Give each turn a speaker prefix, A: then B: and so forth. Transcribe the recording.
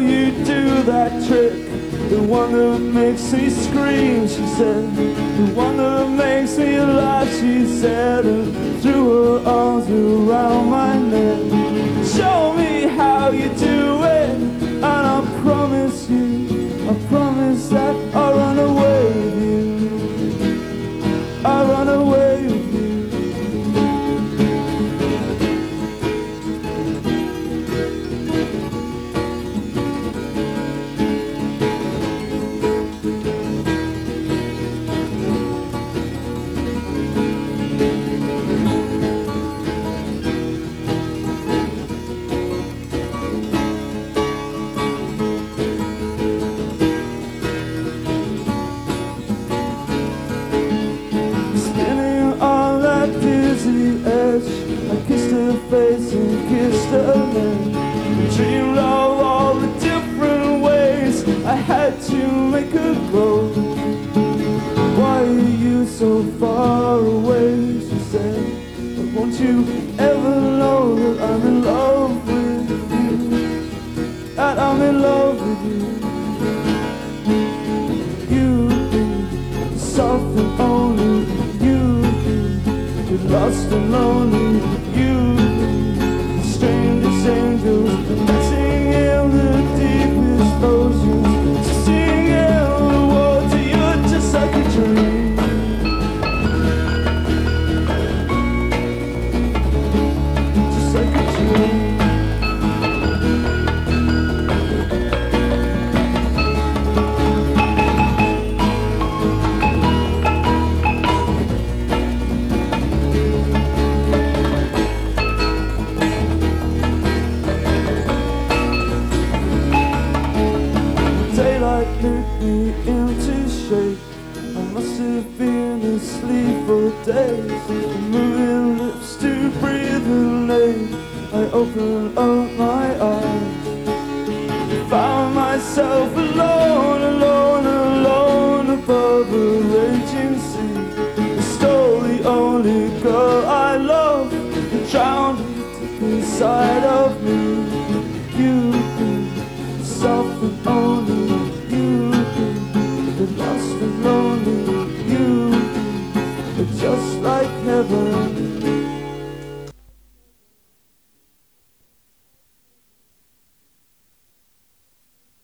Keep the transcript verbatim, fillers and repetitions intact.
A: you do that trick, the one that makes me scream, she said. The one that makes me laugh, she said, and threw her arms around my neck. Show me how you do it, and I promise you, I promise that I'll run away with you. I'll run away with you. I kissed her face and kissed her neck, dreamed of all the different ways I had to make her grow. Why are you so far away, she said, but won't you ever know that I'm in love with you, that I'm in love with you. You be soft and only you be, you're lost and lonely. You, strangest angels, missing in the deepest oceans, singing the water, you're just like a dream. Just like a dream. Daylight lit me into shape. I must have been asleep for days, moving lips to breathe her name. I opened up my eyes, found myself alone, alone, alone above a raging sea. I stole the only girl I love and drowned her inside of me. You be soft and only you be, the lost and lonely you be, but just like heaven.